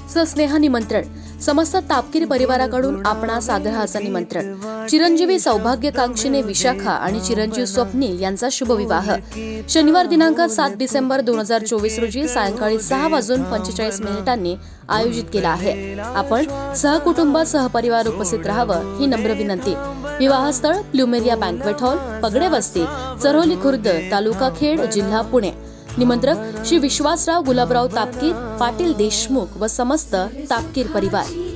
सस्नेह निमंत्रण. समस्त तापकीर परिवाराकडून आपणास आग्रहाचं निमंत्रण. चिरंजीवी सौभाग्यकांक्षीने विशाखा आणि चिरंजीव स्वप्नील यांचा शुभविवाह शनिवार दिनांक 7 डिसेंबर 2024 रोजी सायंकाळी 6:45 आयोजित केला आहे. आपण सहकुटुंब सहपरिवार उपस्थित राहावं ही नम्र विनंती. विवाहस्थळ प्लुमेरिया बँक्वेट हॉल, पगडे वस्ती, चरोली खुर्द, तालुका खेड, जिल्हा पुणे. निमंत्रक श्री विश्वासराव गुलाबराव तापकीर, पाटील देशमुख व समस्त तापकीर परिवार.